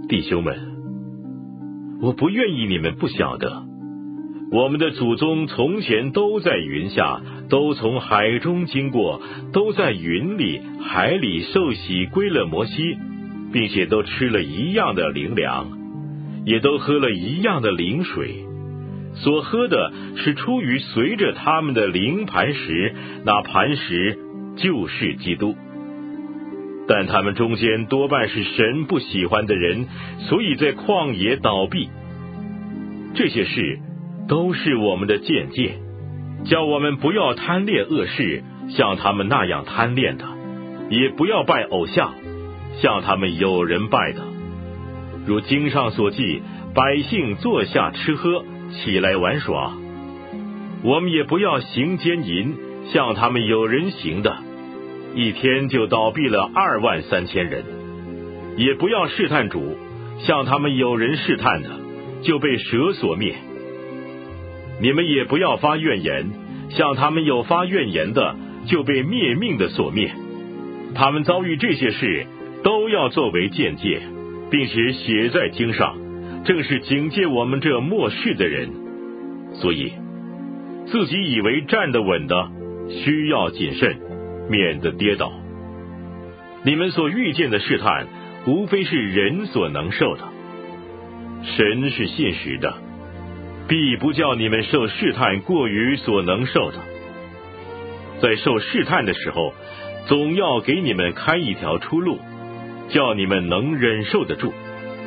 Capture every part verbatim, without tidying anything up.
弟兄们，我不愿意你们不晓得，我们的祖宗从前都在云下，都从海中经过，都在云里海里受洗归了摩西，并且都吃了一样的灵粮，也都喝了一样的灵水，所喝的是出于随着他们的灵磐石，那磐石就是基督。但他们中间多半是神不喜欢的人，所以在旷野倒闭。这些事都是我们的鉴戒，叫我们不要贪恋恶事，像他们那样贪恋的，也不要拜偶像，像他们有人拜的。如经上所记，百姓坐下吃喝，起来玩耍。我们也不要行奸淫，像他们有人行的，一天就倒闭了二万三千人。也不要试探主，像他们有人试探的，就被蛇所灭。你们也不要发怨言，像他们有发怨言的，就被灭命的所灭。他们遭遇这些事，都要作为鉴戒，并且写在经上，正是警戒我们这末世的人。所以自己以为站得稳的，需要谨慎，免得跌倒。你们所遇见的试探，无非是人所能受的。神是信实的，必不叫你们受试探过于所能受的。在受试探的时候，总要给你们开一条出路，叫你们能忍受得住。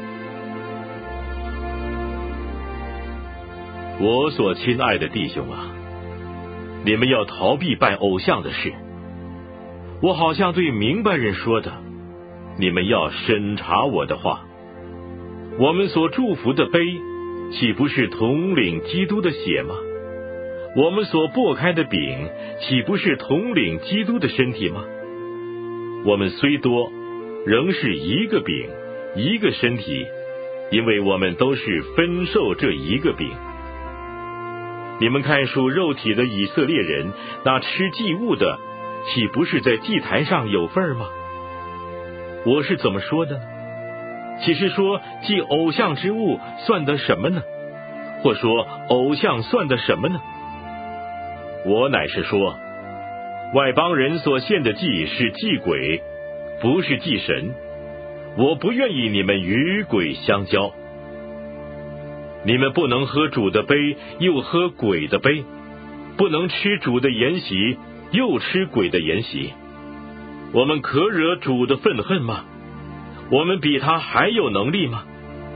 我所亲爱的弟兄啊，你们要逃避拜偶像的事。我好像对明白人说的，你们要审查我的话。我们所祝福的杯，岂不是统领基督的血吗？我们所擘开的饼，岂不是统领基督的身体吗？我们虽多，仍是一个饼，一个身体，因为我们都是分受这一个饼。你们看属肉体的以色列人，那吃祭物的，岂不是在祭台上有份吗？我是怎么说的呢？岂是说祭偶像之物算得什么呢？或说偶像算得什么呢？我乃是说，外邦人所献的祭是祭鬼，不是祭神。我不愿意你们与鬼相交。你们不能喝主的杯，又喝鬼的杯；不能吃主的筵席，又吃鬼的筵席。我们可惹主的愤恨吗？我们比他还有能力吗？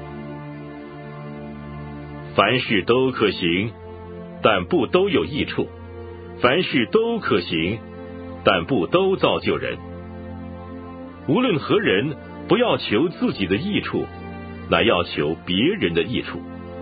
凡事都可行，但不都有益处；凡事都可行，但不都造就人。无论何人，不要求自己的益处，乃要求别人的益处。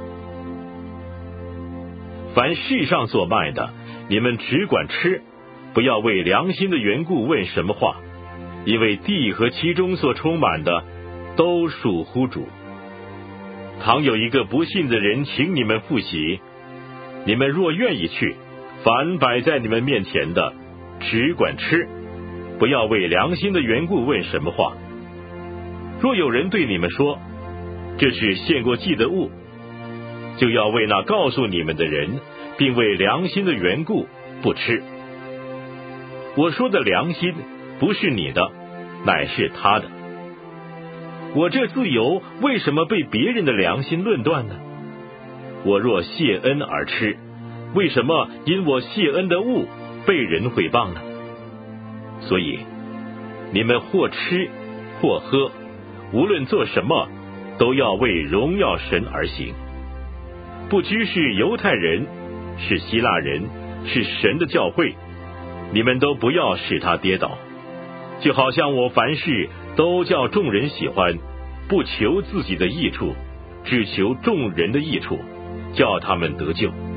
凡世上所卖的，你们只管吃，不要为良心的缘故问什么话，因为地和其中所充满的，都属乎主。倘有一个不信的人请你们赴席，你们若愿意去，凡摆在你们面前的，只管吃，不要为良心的缘故问什么话。若有人对你们说，这是献过祭的物，就要为那告诉你们的人，并为良心的缘故不吃。我说的良心，不是你的，乃是他的。我这自由为什么被别人的良心论断呢？我若谢恩而吃，为什么因我谢恩的物被人毁谤呢？所以你们或吃或喝，无论做什么，都要为荣耀神而行。不知是犹太人，是希腊人，是神的教会，你们都不要使他跌倒。就好像我凡事都叫众人喜欢，不求自己的益处，只求众人的益处，叫他们得救。